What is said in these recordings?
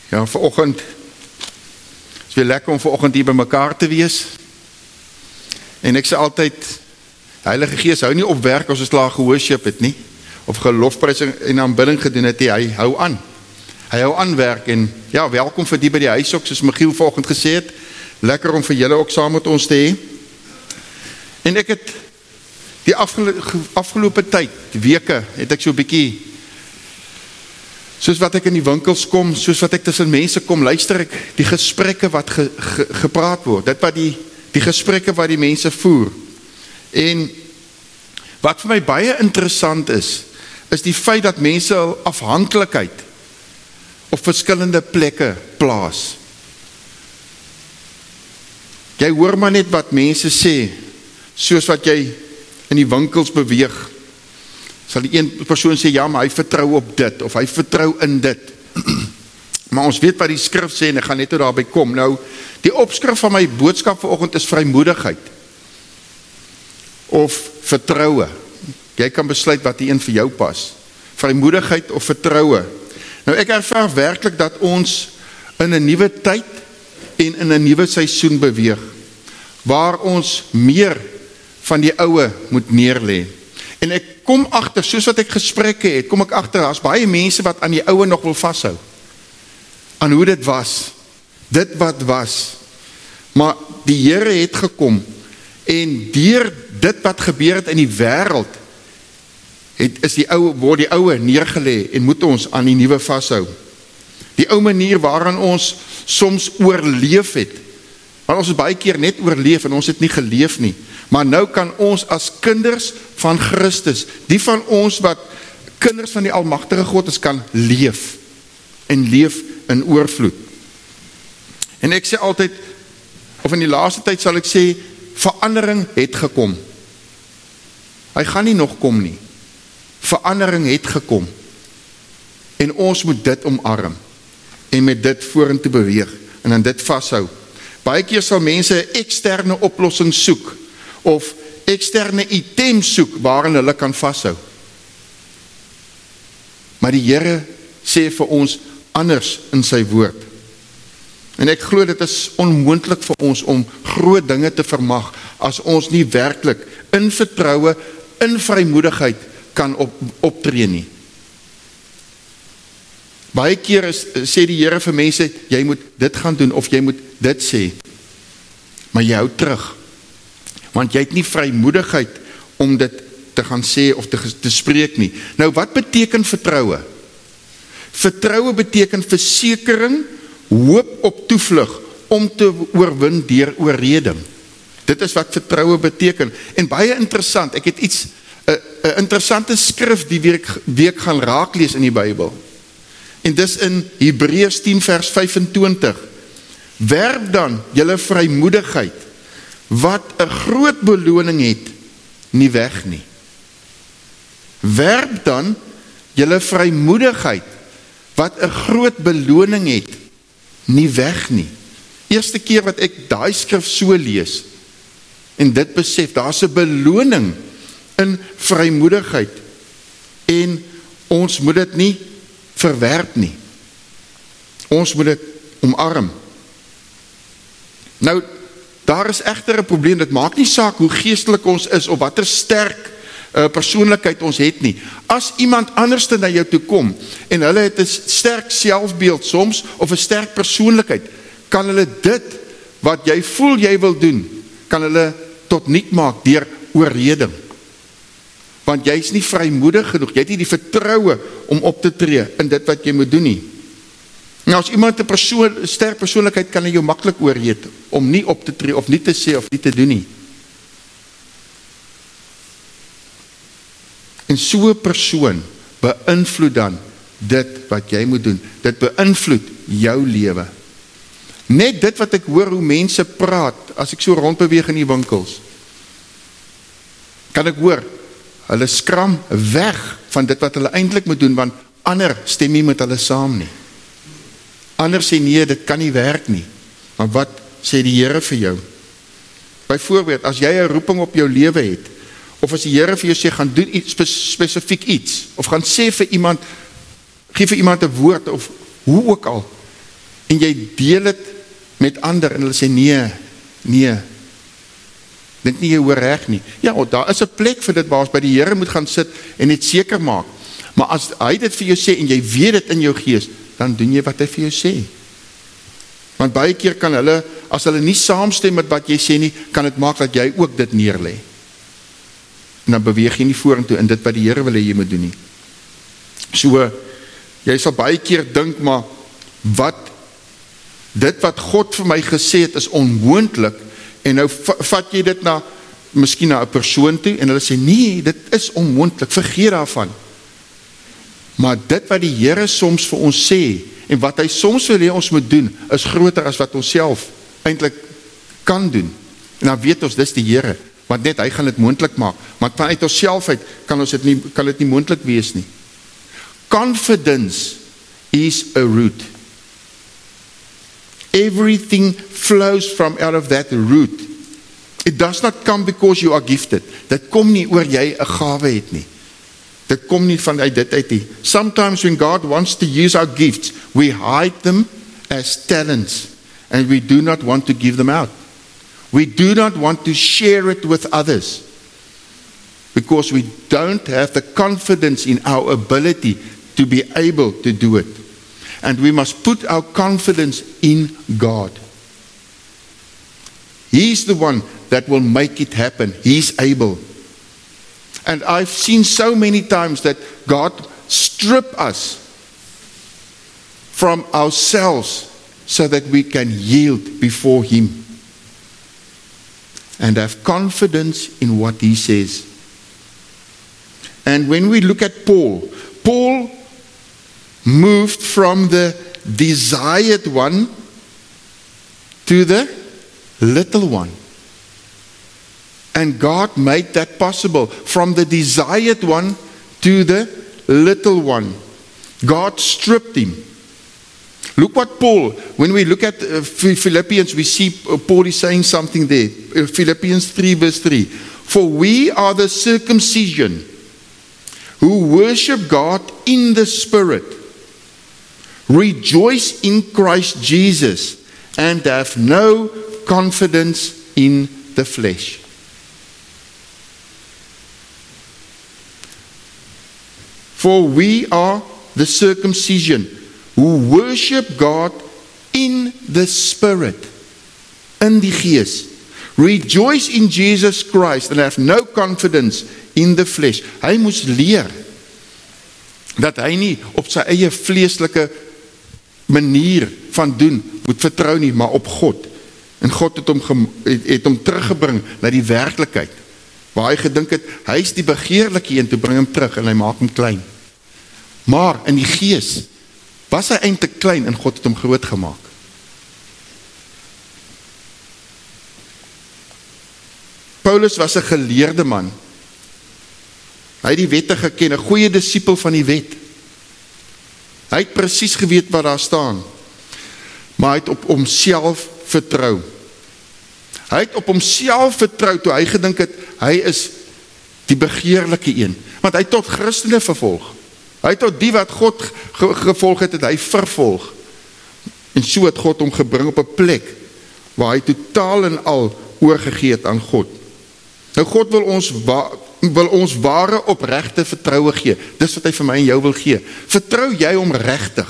Ja, vanoggend is weer lekker om vanoggend hier by mekaar te wees. En ek sê altyd, Heilige Gees hou nie op werk as ons klaar gehoorship het nie, of gelofprysing en aanbidding gedoen het nie, hy hou aan. Hy hou aan werk en ja, welkom vir die by die huis ook, soos Michiel vanoggend gesê het. Lekker om vir julle ook saam met ons te hê. En ek het die afgelope tyd, weke, het ek so 'n bietjie, soos wat ek in die winkels kom, soos wat ek tussen mense kom, luister ek die gesprekke wat gepraat word, dit wat die gesprekke wat die mense voer. En wat vir my baie interessant is die feit dat mense al afhanklikheid op verskillende plekke plaas. Jy hoor maar net wat mense sê, soos wat jy in die winkels beweeg, sal die een persoon sê, ja, maar hy vertrou op dit, of hy vertrou in dit. Maar ons weet wat die skrif sê, en ek gaan net toe daarby kom. Nou, die opskrif van my boodskap vanoggend is vrymoedigheid, of vertroue. Jy kan besluit wat die een vir jou pas. Vrymoedigheid of vertroue. Nou, ek ervaar werklik dat ons in 'n nuwe tyd en in 'n nuwe seisoen beweeg, waar ons meer van die oue moet neerlê. En ek kom agter, soos wat ek gesprekke het, kom ek agter, daar's baie mense wat aan die oue nog wil vashou. Aan hoe dit was. Dit wat was. Maar die Here het gekom, en deur dit wat gebeur het in die wêreld, word die oue neergelê, en moet ons aan die nuwe vashou. Die ou manier waaraan ons soms oorleef het, want ons het baie keer net oorleef, en ons het nie geleef nie. Maar nou kan ons as kinders van Christus, die van ons wat kinders van die almagtige God is, kan leef, en leef in oorvloed. En ek sê altyd, of in die laaste tyd sal ek sê, verandering het gekom. Hy gaan nie nog kom nie. Verandering het gekom. En ons moet dit omarm, en met dit vorentoe beweeg, en aan dit vashou. Baie keer sal mense 'n eksterne oplossing soek, of eksterne item soek, waarin hulle kan vashou. Maar die Here sê vir ons anders in sy woord. En ek glo dit is onmoontlik vir ons om groot dinge te vermag, as ons nie werklik in vertroue, in vrymoedigheid kan optree nie. Baie keer sê die Here vir mense, jy moet dit gaan doen, of jy moet dit sê. Maar jy hou terug, want jy het nie vrymoedigheid om dit te gaan sê of te spreek nie. Nou, wat beteken vertroue? Vertroue beteken versekering, hoop op toevlug, om te oorwin deur oorreding. Dit is wat vertroue beteken. En baie interessant, ek het iets, 'n interessante skrif die week gaan raaklees in die Bybel. En dis in Hebreërs 10 vers 25. Werp dan julle vrymoedigheid, wat 'n groot beloning het, nie weg nie. Werp dan julle vrymoedigheid, wat 'n groot beloning het, nie weg nie. Eerste keer wat ek daai skrif so lees, en dit besef, daar's 'n beloning in vrymoedigheid, en ons moet dit nie verwerp nie. Ons moet dit omarm. Nou, daar is egter 'n probleem, dit maak nie saak hoe geestelik ons is, of watter sterk persoonlikheid ons het nie. As iemand anders na jou toe kom, en hulle het 'n sterk selfbeeld soms, of 'n sterk persoonlikheid, kan hulle dit, wat jy voel jy wil doen, kan hulle tot niet maak, deur oorreding. Want jy is nie vrymoedig genoeg, jy het nie die vertroue om op te tree in dit wat jy moet doen nie. Nou, as iemand 'n sterk persoonlikheid kan hy jou maklik oorreed, om nie op te tree, of nie te sê, of nie te doen nie. En so 'n persoon beïnvloed dan dit wat jy moet doen. Dit beïnvloed jou lewe. Net dit wat ek hoor hoe mense praat, as ek so rondbeweeg in die winkels, kan ek hoor, hulle skram weg van dit wat hulle eintlik moet doen, want ander stem nie met hulle saam nie. Ander sê nee, dit kan nie werk nie. Maar wat sê die Here vir jou? Byvoorbeeld, as jy 'n roeping op jou lewe het, of as die Here vir jou sê, gaan doen iets spesifiek iets, of gaan sê vir iemand, gee vir iemand 'n woord, of hoe ook al, en jy deel het met ander, en hulle sê, nee, dink nie jy hoor reg nie. Ja, daar is 'n plek vir dit waar ons by die Here moet gaan sit en dit seker maak. Maar as hy dit vir jou sê en jy weet dit in jou gees, dan doen jy wat hy vir jou sê. Want baie keer kan hulle, as hulle nie saamstem met wat jy sê nie, kan dit maak dat jy ook dit neerlê. En dan beweeg jy nie vorentoe in dit wat die Here wil hê jy moet doen nie. So, jy sal baie keer dink, maar dit wat God vir my gesê het is onmoontlik, en nou vat jy dit miskien na 'n persoon toe, en hulle sê, nee, dit is onmoontlik, vergeet daarvan. Maar dit wat die Here soms vir ons sê, en wat hy soms wil hê ons moet doen, is groter as wat ons self eintlik kan doen. En dan weet ons, dis die Here, want net hy gaan dit moontlik maak. Maar vanuit ons self uit, kan dit nie moontlik wees nie. Confidence is a root. Everything flows from out of that root. It does not come because you are gifted. Dit kom nie oor jy 'n gawe het nie. Dit kom nie vanuit dit uit nie. Sometimes when God wants to use our gifts, we hide them as talents, and we do not want to give them out. We do not want to share it with others, because we don't have the confidence in our ability to be able to do it. And we must put our confidence in God. He's the one that will make it happen. He's able. And I've seen so many times that God strip us from ourselves so that we can yield before Him and have confidence in what He says. And when we look at Paul moved from the desired one to the little one. And God made that possible, from the desired one to the little one. God stripped him. Look what Paul, when we look at Philippians, we see Paul is saying something there. Philippians 3 verse 3. For we are the circumcision who worship God in the Spirit, rejoice in Christ Jesus, and have no confidence in the flesh. For we are the circumcision who worship God in the Spirit, in die Gees, rejoice in Jesus Christ, and have no confidence in the flesh. Hy moes leer dat hy nie op sy eie vleeslike manier van doen moet vertrou nie, maar op God. En God het hom teruggebring na die werklikheid, waar hy gedink het, hy is die begeerlike een, toe bring hom terug en hy maak hom klein. Maar in die Gees was hy eintlik klein en God het hom groot gemaak. Paulus was 'n geleerde man. Hy het die wette geken, 'n goeie disipel van die wet. Hy het presies geweet wat daar staan, maar hy het op homself vertrou. Hy het op homself vertrou toe hy gedink het, hy is die begeerlike een. Want hy het tot Christene vervolg. Hy het tot die wat God gevolg het, hy vervolg. En so het God hom gebring op 'n plek waar hy totaal en al oorgegee het aan God. Nou God wil ons ware opregte vertroue gee. Dis wat hy vir my en jou wil gee. Vertrou jy hom regtig?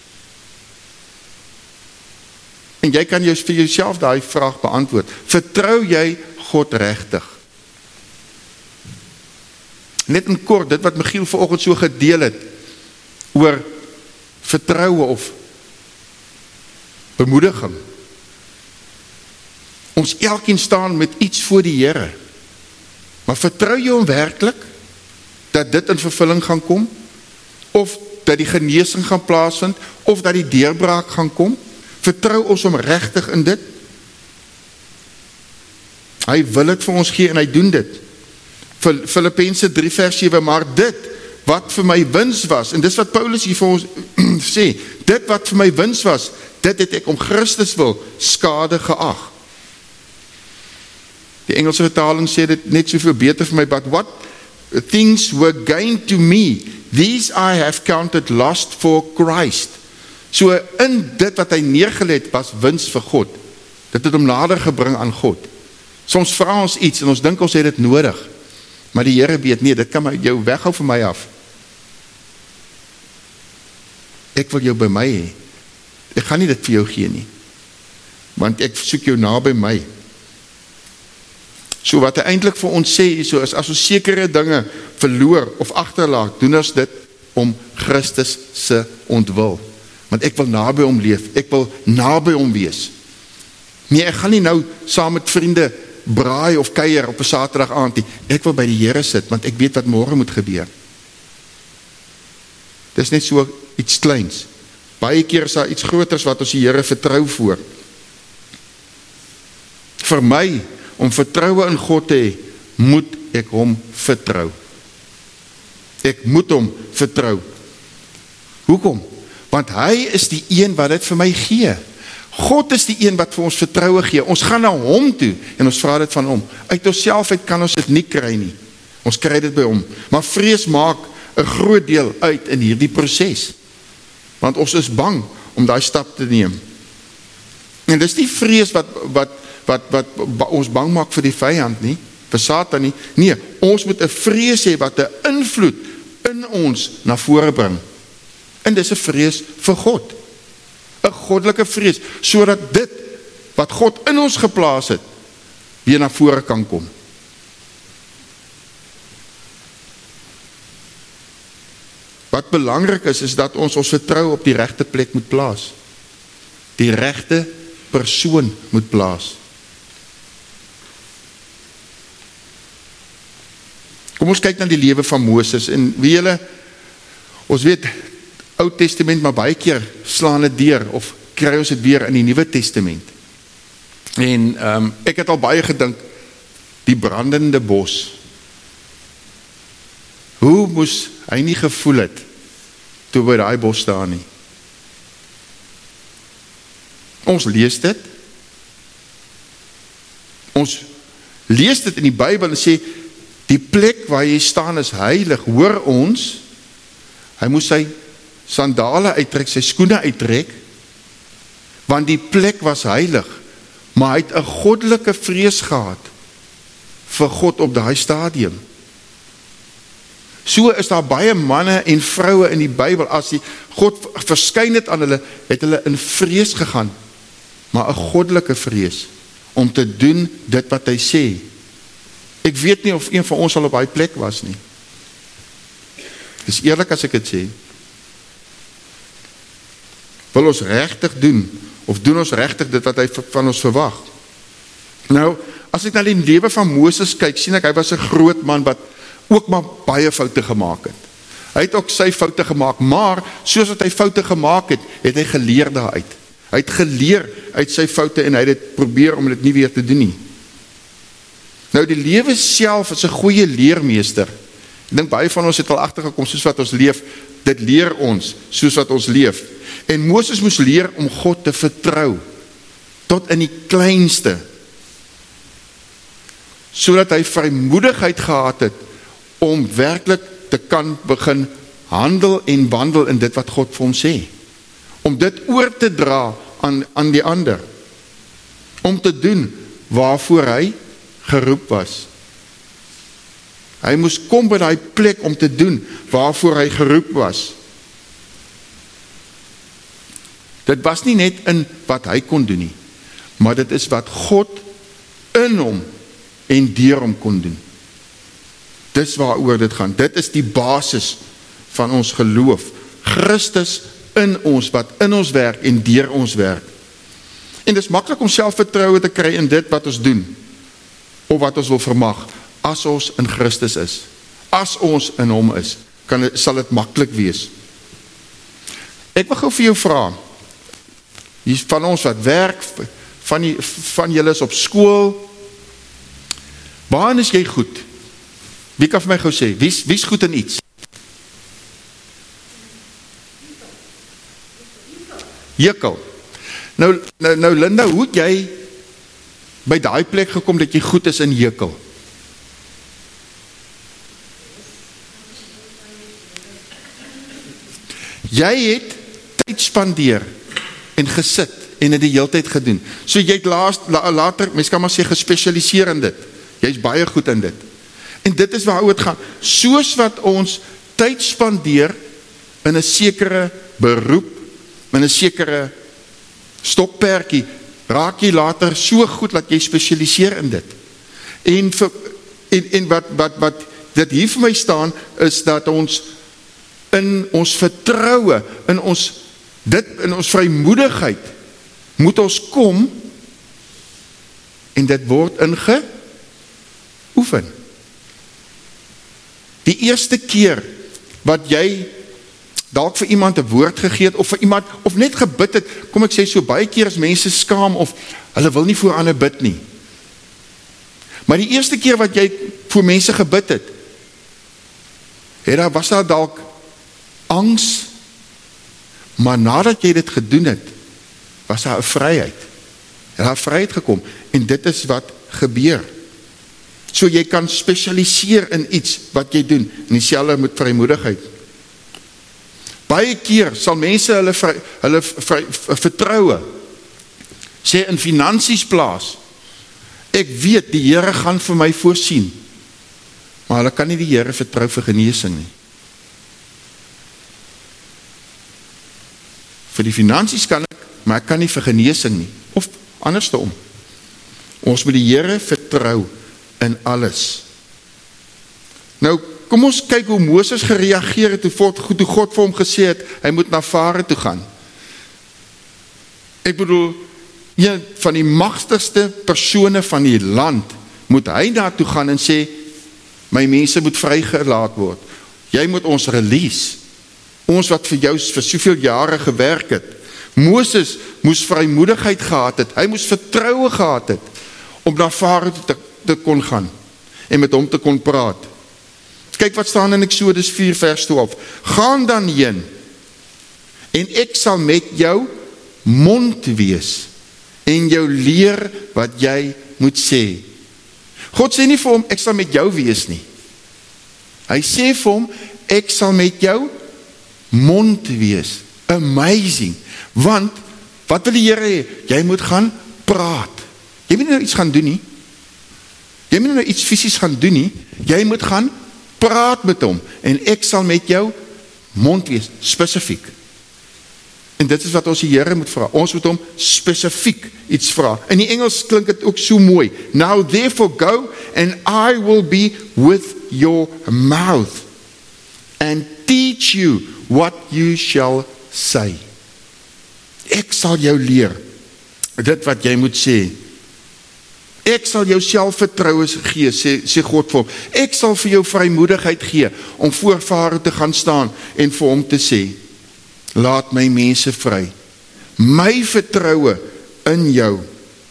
En jy kan vir jouself daai vraag beantwoord. Vertrou jy God regtig? Net in kort, dit wat Michiel vanoggend so gedeel het, oor vertroue of bemoediging. Ons elkeen staan met iets voor die Here. Maar vertrou jy hom werklik, dat dit in vervulling gaan kom? Of dat die genesing gaan plaasvind? Of dat die deurbraak gaan kom? Vertrou ons hom regtig in dit? Hy wil dit vir ons gee en hy doen dit. Filippense 3 vers 7, maar dit wat vir my wins was, en dis wat Paulus hier vir ons sê, dit wat vir my wins was, dit het ek om Christus wil skade geag. Die Engelse vertaling sê dit net soveel beter vir my, but what things were gained to me, these I have counted lost for Christ. So in dit wat hy neergelê het, was wins vir God. Dit het hom nader gebring aan God. Soms vra ons iets en ons dink ons het dit nodig, maar die Here weet, nee, dit kan jou weghou van my af. Ek wil jou by my hê. Ek gaan nie dit vir jou gee nie, want ek soek jou na by my. So wat hy eintlik vir ons sê, so is, as ons sekere dinge verloor of agterlaat, doen ons dit om Christus se ontwil. Want ek wil naby hom leef, ek wil naby hom wees. Nee, ek gaan nie nou saam met vriende braai of kuier op 'n Saterdag aand nie. Ek wil by die Here sit, want ek weet wat môre moet gebeur. Dis net so iets kleins. Baie keer is daar iets groters wat ons die Here vertrou voor. Vir my, om vertroue in God te hê, moet ek hom vertrou. Ek moet hom vertrou. Hoekom? Want hy is die een wat dit vir my gee. God is die een wat vir ons vertroue gee. Ons gaan na hom toe en ons vra dit van hom. Uit onsself uit kan ons dit nie kry nie. Ons kry dit by hom. Maar vrees maak 'n groot deel uit in hierdie proses. Want ons is bang om daai stap te neem. En dis nie vrees wat ons bang maak vir die vyand nie, vir Satan nie. Nee, ons moet 'n vrees hê wat 'n invloed in ons na vore bring. En dis 'n vrees vir God. 'n goddelike vrees, sodat dit wat God in ons geplaas het, weer na vore kan kom. Wat belangrik is dat ons vertroue op die regte plek moet plaas. Die regte persoon moet plaas. Kom ons kyk na die lewe van Moses, en wie julle, ons weet, Ou Testament, maar baie keer slaan dit deur, of kry ons dit weer in die Nuwe Testament. En ek het al baie gedink, die brandende bos. Hoe moes hy nie gevoel het, toe by daai bos staan nie? Ons lees dit. Ons lees dit in die Bybel en sê, die plek waar jy staan is heilig, hoor ons, hy moes sy sandale uittrek, sy skoene uittrek, want die plek was heilig, maar hy het 'n goddelike vrees gehad vir God op daai stadium. So is daar baie manne en vroue in die Bybel, as die God verskyn het aan hulle, het hulle in vrees gegaan, maar 'n goddelike vrees, om te doen dit wat hy sê. Ek weet nie of een van ons al op daai plek was nie. Dis eerlik as ek dit sê. Wil ons regtig doen, of doen ons regtig dit wat hy van ons verwag? Nou, as ek na die lewe van Moses kyk, sien ek, hy was 'n groot man, wat ook maar baie foute gemaak het. Hy het ook sy foute gemaak, maar, soos wat hy foute gemaak het, het hy geleer daaruit. Hy het geleer uit sy foute, en hy het dit probeer om dit nie weer te doen nie. Nou, die lewe self is 'n goeie leermeester. Ek dink baie van ons het al agtergekom, soos wat ons leef, dit leer ons, soos wat ons leef. En Moses moes leer om God te vertrou, tot in die kleinste, sodat hy vrymoedigheid gehad het, om werklik te kan begin handel en wandel in dit wat God vir hom sê. Om dit oor te dra aan die ander. Om te doen waarvoor hy geroep was. Hy moes kom by daai plek om te doen waarvoor hy geroep was. Dit was nie net in wat hy kon doen nie, maar dit is wat God in hom en deur hom kon doen. Dis waaroor dit gaan. Dit is die basis van ons geloof. Christus in ons, wat in ons werk en deur ons werk. En dit is maklik om selfvertroue te kry in dit wat ons doen, of wat ons wil vermag, as ons in Christus is. As ons in hom is, sal dit maklik wees. Ek wil gou vir jou vra, hier van ons wat werk, van julle is op skool, waarin is jy goed? Wie kan vir my gou sê, wie is goed in iets? Jekkel. Nou Linda, hoe het jy by daai plek gekom dat jy goed is in jekkel? Jy het tyd spandeer en gesit en het die hele tyd gedoen. So jy het later, mens kan maar sê, gespesialiseer in dit. Jy is baie goed in dit. En dit is waaroor het gaan. Soos wat ons tyd spandeer in 'n sekere beroep, in 'n sekere stokperdjie, raak jy later so goed dat jy spesialiseer in dit. En wat dit hier vir my staan, is dat ons in ons vertroue, in ons vrymoedigheid, moet ons kom, en dit word ingeoefen. Die eerste keer, wat jy dalk vir iemand 'n woord gegee het, of vir iemand, of net gebid het, kom ek sê so, baie keer as mense skaam, of hulle wil nie voor ander bid nie. Maar die eerste keer wat jy voor mense gebid het, was daar dalk angs, maar nadat jy dit gedoen het, was daar 'n vryheid. Daar 'n vryheid gekom, en dit is wat gebeur. So jy kan spesialiseer in iets wat jy doen, en dieselfde met vrymoedigheid. Baie keer sal mense hulle vertroue sê in finansies plaas. Ek weet die Here gaan vir my voorsien, maar hulle kan nie die Here vertrou vir genesing nie. Vir die finansies kan ek, maar ek kan nie vir genesing nie, of andersom. Ons moet die Here vertrou in alles. Nou, kom ons kyk hoe Moses gereageer het, toe God vir hom gesê het, hy moet na Farao toe gaan. Ek bedoel, een van die magtigste persone van die land, moet hy daartoe gaan en sê, my mense moet vrygelaat word. Jy moet ons release. Ons wat vir jou vir soveel jare gewerk het. Moses moes vrymoedigheid gehad het, hy moes vertroue gehad het, om na Farao te kon gaan, en met hom te kon praat. Kyk wat staan in Exodus 4 vers 12. Gaan dan heen, en ek sal met jou mond wees, en jou leer wat jy moet sê. God sê nie vir hom, ek sal met jou wees nie. Hy sê vir hom, ek sal met jou mond wees. Amazing. Want, wat wil die Here hê? Jy moet gaan praat. Jy moet nou iets gaan doen nie. Jy moet nou iets fisies gaan doen nie. Jy moet gaan praat met hom. En ek sal met jou mond wees. Spesifiek. En dit is wat ons die Here moet vra. Ons moet hom spesifiek iets vra. In die Engels klink dit ook so mooi. Now therefore go and I will be with your mouth and teach you what you shall say. Ek sal jou leer dit wat jy moet sê. Ek sal jou selfvertroue gee, sê God vir hom. Ek sal vir jou vrymoedigheid gee om voor Farao te gaan staan en vir hom te sê, laat my mense vry. My vertroue in jou.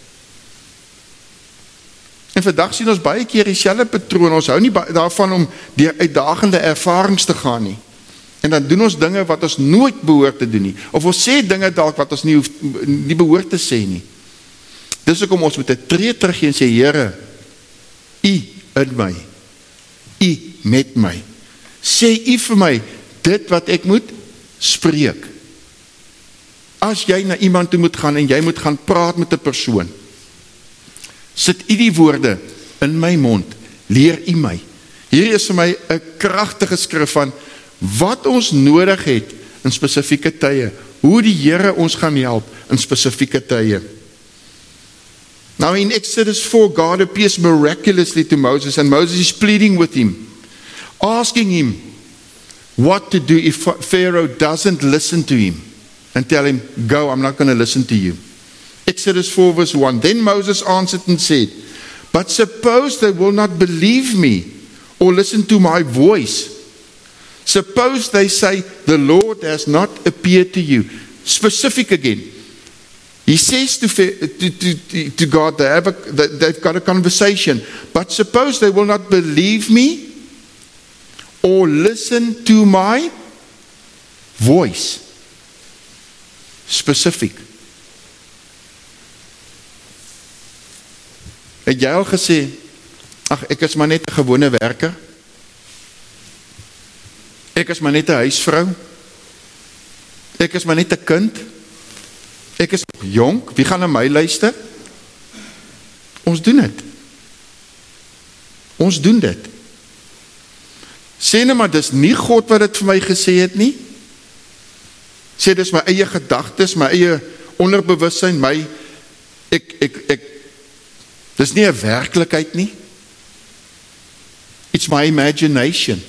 En vandag sien ons baie keer dieselfde patroon. Ons hou nie daarvan om deur uitdagende ervarings te gaan nie. En dan doen ons dinge wat ons nooit behoort te doen nie. Of ons sê dinge dalk wat ons nie behoort te sê nie. Dis ook om ons moet 'n tree teruggee en sê, Here, U in my. U met my. Sê U vir my dit wat ek moet spreek. As jy na iemand toe moet gaan en jy moet gaan praat met 'n persoon, sit U die woorde in my mond, leer U my. Hier is vir my 'n kragtige skrif van wat ons nodig het in spesifieke tye, hoe die Here ons gaan help in spesifieke tye. Now in Exodus 4, God appears miraculously to Moses, and Moses is pleading with him, asking him what to do if Pharaoh doesn't listen to him, and tell him, go, I'm not going to listen to you. Exodus 4 verse 1, then Moses answered and said, but suppose they will not believe me, or listen to my voice. Suppose they say, the Lord has not appeared to you. Specific again. He says to God, they've got a conversation. But suppose they will not believe me or listen to my voice. Specific. Het jy al gesê, ag, ek is maar net 'n gewone werker. Ek is maar net 'n huisvrou. Ek is maar net 'n kind. Ek is jonk. Wie gaan na my luister? Ons doen dit. Ons doen dit. Sê nou maar, dis nie God wat dit vir my gesê het nie. Sê dis my eie gedagtes, my eie onderbewussyn, dis nie 'n werklikheid nie. It's my imagination.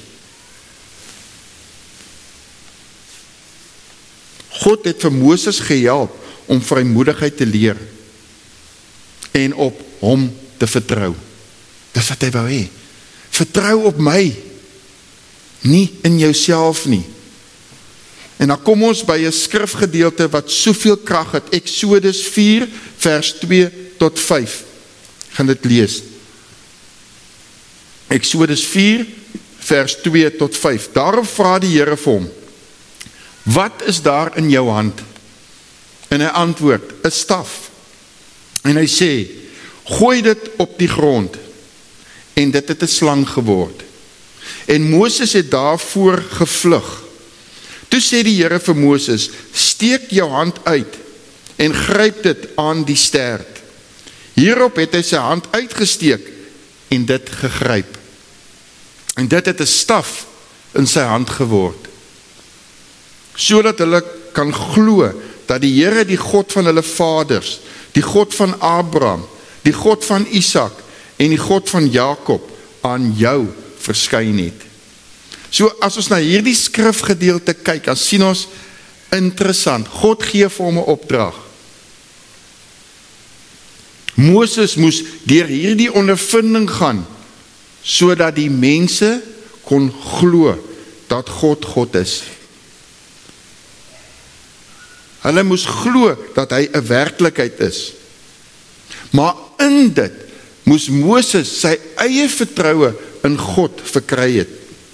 God het vir Moses gehelp om vrymoedigheid te leer en op hom te vertrou. Dis wat hy wou hê. Vertrou op my, nie in jouself nie. En dan kom ons by 'n skrifgedeelte wat soveel krag het. Eksodus 4 vers 2 tot 5. Ek gaan dit lees. Eksodus 4 vers 2 tot 5. Daarop vra die Here vir hom: wat is daar in jou hand? En hy antwoord: 'n staf. En hy sê: gooi dit op die grond. En dit het 'n slang geword. En Moses het daarvoor gevlug. Toe sê die Here vir Moses: steek jou hand uit en gryp dit aan die stert. Hierop het hy sy hand uitgesteek en dit gegryp. En dit het 'n staf in sy hand geword, sodat hulle kan glo dat die Here, die God van hulle vaders, die God van Abraham, die God van Isak en die God van Jakob aan jou verskyn het. So as ons na hierdie skrifgedeelte kyk, dan sien ons interessant. God gee vir hom 'n opdrag. Moses moes deur hierdie ondervinding gaan, sodat die mense kon glo dat God is. Hulle moes glo dat hy 'n werklikheid is. Maar in dit moes Moses sy eie vertroue in God verkry het.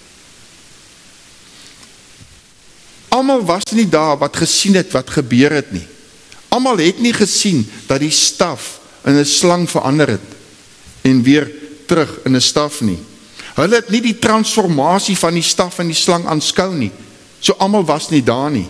Almal was nie daar wat gesien het wat gebeur het nie. Almal het nie gesien dat die staf in 'n slang verander het en weer terug in 'n staf nie. Hulle het nie die transformasie van die staf en die slang aanskou nie. So almal was nie daar nie.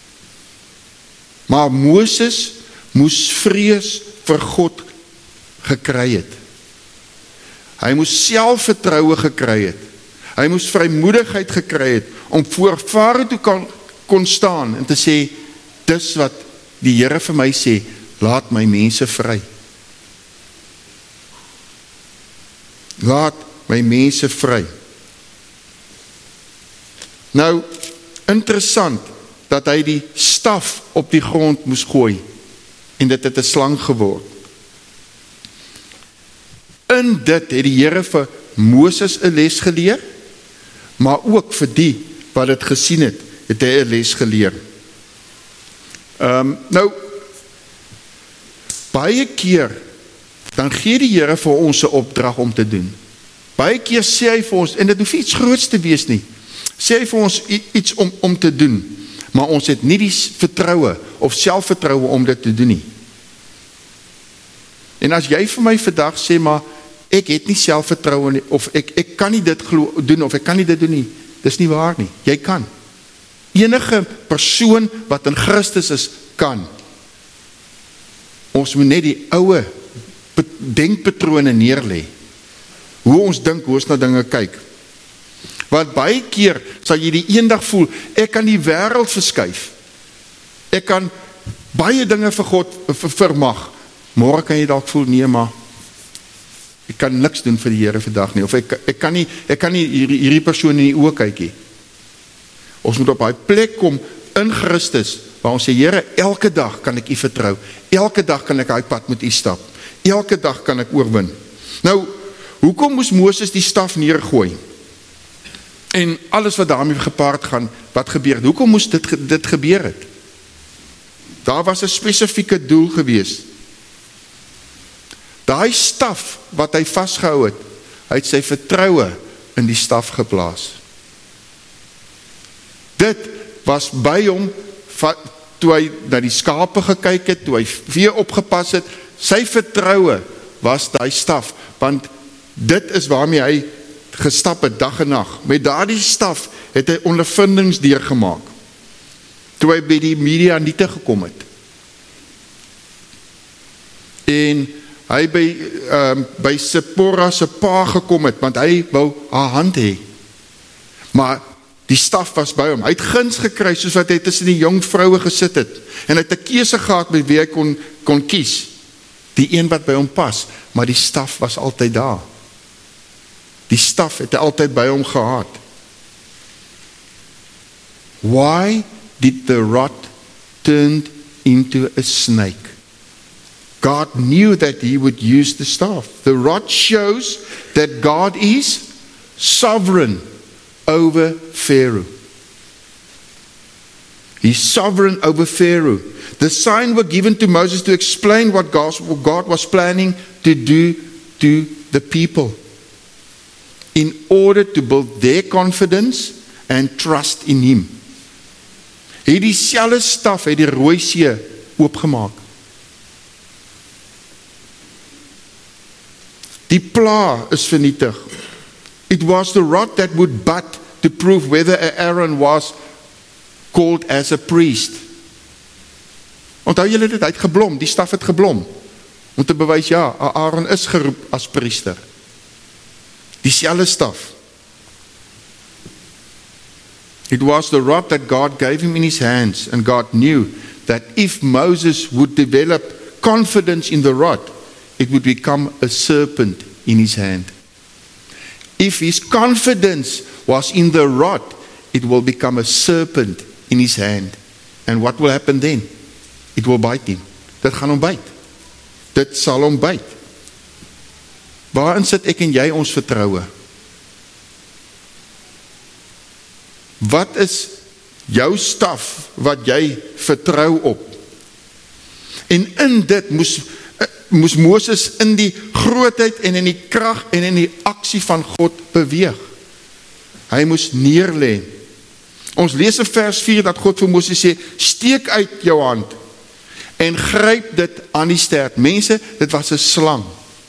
Maar Moses moes vrees vir God gekry het. Hy moes selfvertroue gekry het. Hy moes vrymoedigheid gekry het om voor Farao toe kon staan en te sê: dis wat die Here vir my sê, laat my mense vry. Laat my mense vry. Nou, interessant dat hy die staf op die grond moes gooi en dit het 'n slang geword. In dit het die Here vir Moses 'n les geleer, maar ook vir die wat dit gesien het hy 'n les geleer. Nou, baie keer dan gee die Here vir ons 'n opdrag om te doen. Baie keer sê hy vir ons, en dit hoef iets groots te wees nie, sê hy vir ons iets om te doen, maar ons het nie die vertroue of selfvertroue om dit te doen nie. En as jy vir my vandag sê, maar ek het nie selfvertroue nie, of ek kan nie dit doen, of ek kan nie dit doen nie, dis nie waar nie, jy kan. Enige persoon wat in Christus is, kan. Ons moet net die ouë denkpatrone neerlê. Hoe ons dink, hoe ons na dinge kyk. Want baie keer sal jy die eendag voel, ek kan die wêreld verskuif. Ek kan baie dinge vir God vermag. Môre kan jy dalk voel, nee, maar ek kan niks doen vir die Here vandag nie, of ek kan nie hierdie persoon in die oë kyk nie. Ons moet op daai plek kom in Christus, waar ons sê, Here, elke dag kan ek U vertrou, elke dag kan ek daai pad met U stap, elke dag kan ek oorwin. Nou, hoekom moes Moses die staf neergooi? En alles wat daarmee gepaard gaan, wat gebeur het? Hoekom moes dit gebeur het? Daar was 'n spesifieke doel gewees. Daai staf wat hy vasgehou het, hy het sy vertroue in die staf geplaas. Dit was by hom, toe hy na die skape gekyk het, toe hy vee opgepas het, sy vertroue was daai staf, want dit is waarmee hy gestap het dag en nag. Met daardie staf het hy ondervindings deurgemaak. toe hy by die Midianiete gekom het. En hy by Sipora se pa gekom het, want hy wou haar hand hê. Maar die staf was by hom. Hy het guns gekry, soos wat hy tussen die jong vroue gesit het. En hy het 'n keuse gehad met wie hy kon kies. Die een wat by hom pas, maar die staf was altyd daar. Die staf het hy altyd by hom gehad. Why did the rod turn into a snake? God knew that he would use the staff. The rod shows that God is sovereign over Pharaoh. He's sovereign over Pharaoh. The sign were given to Moses to explain what God was planning to do to the people in order to build their confidence and trust in him. Het dieselfde staf het die Rooi See oopgemaak. Die pla is vernietig. It was the rod that would butt to prove whether Aaron was called as a priest. Onthou julle dit, hy het geblom, die staf het geblom, om te bewys, ja, Aaron is geroep as priester. Dieselfde staf. It was the rod that God gave him in his hands, and God knew that if Moses would develop confidence in the rod, it would become a serpent in his hand. If his confidence was in the rod, it will become a serpent in his hand. And what will happen then? It will bite him. Dit gaan hom byt. Dit sal hom byt. Waarin sit ek en jy ons vertroue? Wat is jou staf wat jy vertrou op? En in dit moes Moses in die grootheid en in die krag en in die aksie van God beweeg. Hy moes neerlê. Ons lees in vers 4 dat God vir Moses sê, steek uit jou hand en gryp dit aan die stert. Mense, dit was 'n slang.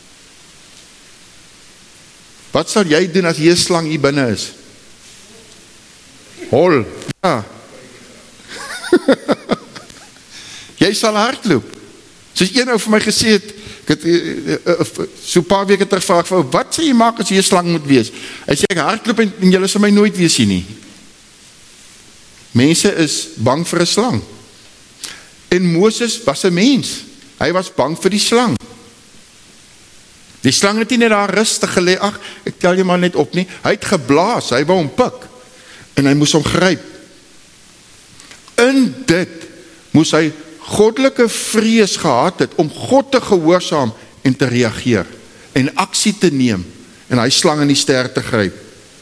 Wat sal jy doen as hier 'n slang hier binne is? Hol, ja. Jy sal hardloop. Soos een ou vir my gesê het, ek het so 'n paar weke terug gevra, wat sê jy maak as jy 'n slang moet wees? Hy sê, ek hardloop en julle sal my nooit weer sien nie. Mense is bang vir 'n slang. En Moses was 'n mens. Hy was bang vir die slang. Die slang het nie net daar rustig gelê, ag, ek tel jy maar net op nie. Hy het geblaas, hy wou hom pik. En hy moes hom gryp. In dit moes hy goddelike vrees gehad het om God te gehoorsaam en te reageer en aksie te neem en hy slang in die ster te gryp.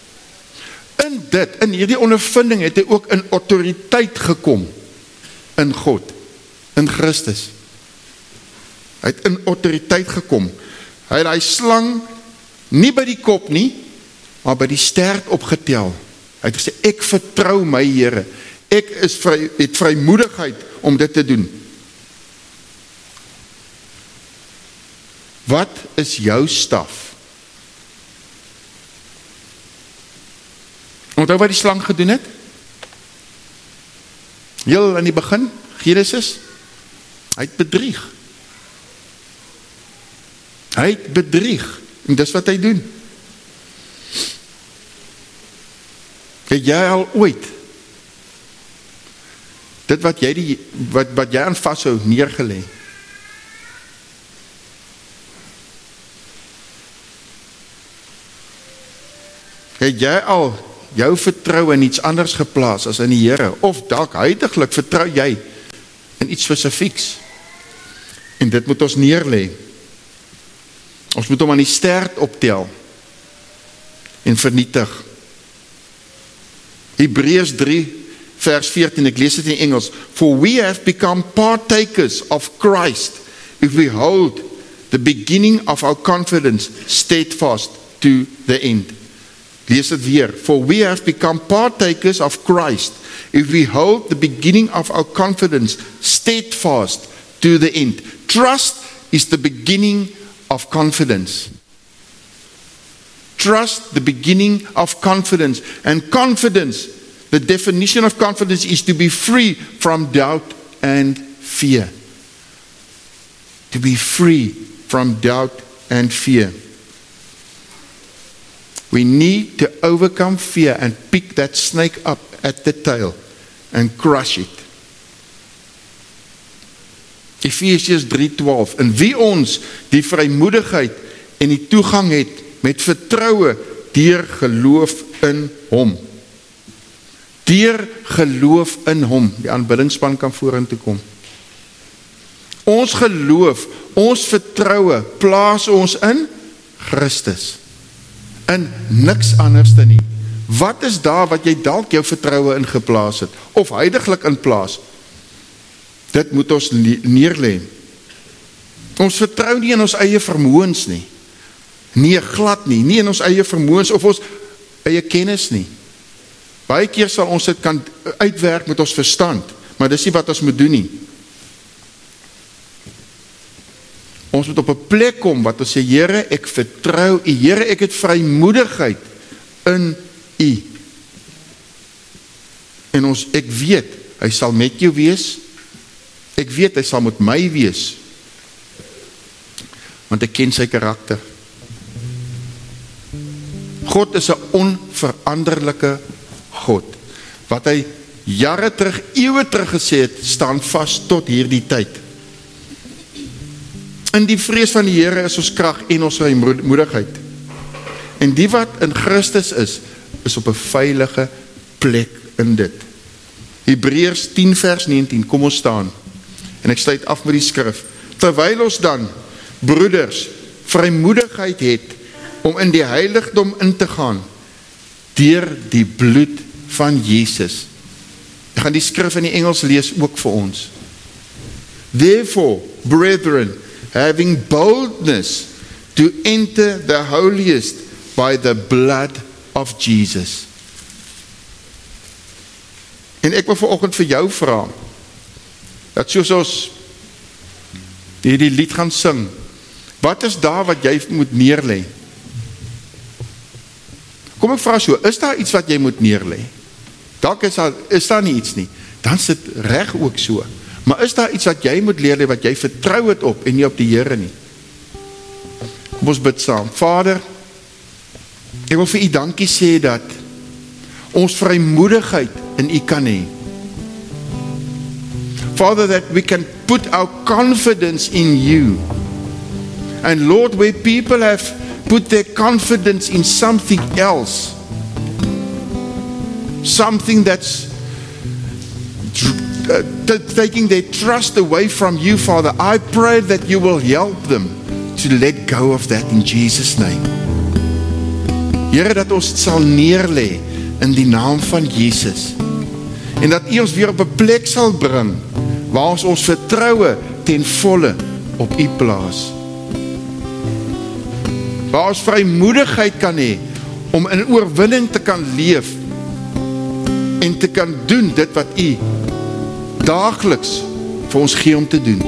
In hierdie ondervinding het hy ook in autoriteit gekom in God, in Christus. Hy het in autoriteit gekom. Hy het hy slang nie by die kop nie, maar by die stert opgetel. Hy het gesê, ek vertrou my Here. Ek het vrymoedigheid om dit te doen. Wat is jou staf? Onthou wat die slang gedoen het? Heel in die begin, Genesis, hy het bedrieg. Hy het bedrieg, en dis wat hy doen. Het jy al ooit dit wat jy aan vashou neergelê? Het jy al jou vertroue in iets anders geplaas as in die Here, of dalk huidiglik vertrou jy in iets spesifieks, en dit moet ons neerlê. Ons moet hom aan die stert optel en vernietig. Hebreërs 3 vers 14, ek lees dit in Engels. For we have become partakers of Christ if we hold the beginning of our confidence steadfast to the end. Lees dit weer. For we have become partakers of Christ if we hold the beginning of our confidence steadfast to the end. Trust is the beginning of confidence. Trust, the beginning of confidence. And confidence The definition of confidence is to be free from doubt and fear. To be free from doubt and fear. We need to overcome fear and pick that snake up at the tail and crush it. Efesiërs 3:12. In wie ons die vrymoedigheid en die toegang het met vertroue deur geloof in hom. Deur geloof in hom. Die aanbiddingsspan kan vorentoe kom. Ons geloof, ons vertroue plaas ons in Christus. In niks anders dan nie. Wat is daar wat jy dalk jou vertroue in geplaas het? Of heiliglik in plaas? Dit moet ons neerlê. Ons vertrou nie in ons eie vermoëns nie. Nee, glad nie. Nie in ons eie vermoëns of ons eie kennis nie. Baie keer sal ons dit kan uitwerk met ons verstand, maar dis nie wat ons moet doen nie. Ons moet op 'n plek kom wat ons sê, Here, ek vertrou U. Here, ek het vrymoedigheid in U. En ek weet, hy sal met jou wees. Ek weet, hy sal met my wees. Want ek ken sy karakter. God is 'n onveranderlike God. Wat hy jare terug, eeue terug gesê het, staan vas tot hierdie tyd. In die vrees van die Here is ons krag en ons vrymoedigheid. En die wat in Christus is op 'n veilige plek in dit. Hebreërs 10 vers 19, kom ons staan. En ek sluit af met die skrif. Terwyl ons dan, broeders, vrymoedigheid het om in die heiligdom in te gaan, deur die bloed van Jesus. Ek gaan die skrif in die Engels lees ook vir ons. Therefore, brethren, having boldness to enter the holiest by the blood of Jesus. En ek wil vanoggend vir jou vra, dat soos ons hierdie lied gaan sing, wat is daar wat jy moet neerlê? Kom ek vra so, is daar iets wat jy moet neerlê? Dalk is daar nie iets nie, dan sit reg ook so. Maar is daar iets wat jy moet neerlê, wat jy vertrou het op en nie op die Here nie? Kom ons bid saam. Vader, ek wil vir U dankie sê dat ons vrymoedigheid in U kan hê. Father, that we can put our confidence in You. And Lord, where people have put their confidence in something else, something that's taking their trust away from You, Father, I pray that You will help them to let go of that in Jesus' name. Here, dat ons het sal neerlê in die naam van Jesus. En dat U ons weer op 'n plek sal bring waar ons vertroue ten volle op U plaas. Waar ons vrymoedigheid kan hê om in oorwinning te kan leef en te kan doen dit wat U daagliks vir ons gee om te doen.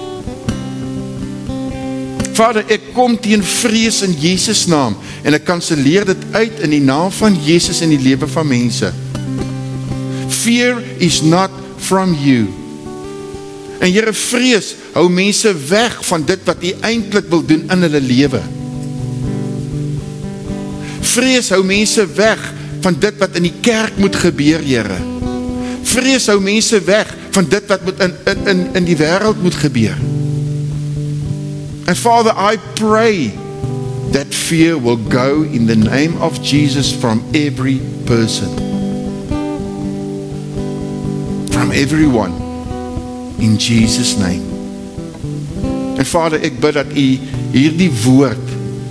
Vader, ek kom teen vrees in Jesus naam en ek kanselleer dit uit in die naam van Jesus in die lewe van mense. Fear is not from You. En Here, vrees hou mense weg van dit wat U eintlik wil doen in hulle lewe. Vrees hou mense weg van dit wat in die kerk moet gebeur, Here. Vrees hou mense weg van dit wat moet in die wêreld moet gebeur. And Father, I pray that fear will go in the name of Jesus from every person. From everyone. In Jesus' name. En Vader, ek bid dat U hierdie woord,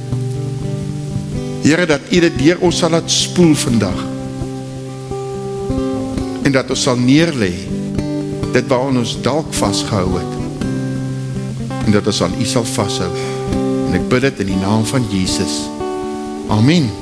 Here, dat U dit deur ons sal laat spoel vandag. En dat ons sal neerlê dit waar ons dalk vasgehou het. En dat ons aan U sal vashou. En ek bid dit in die naam van Jesus. Amen.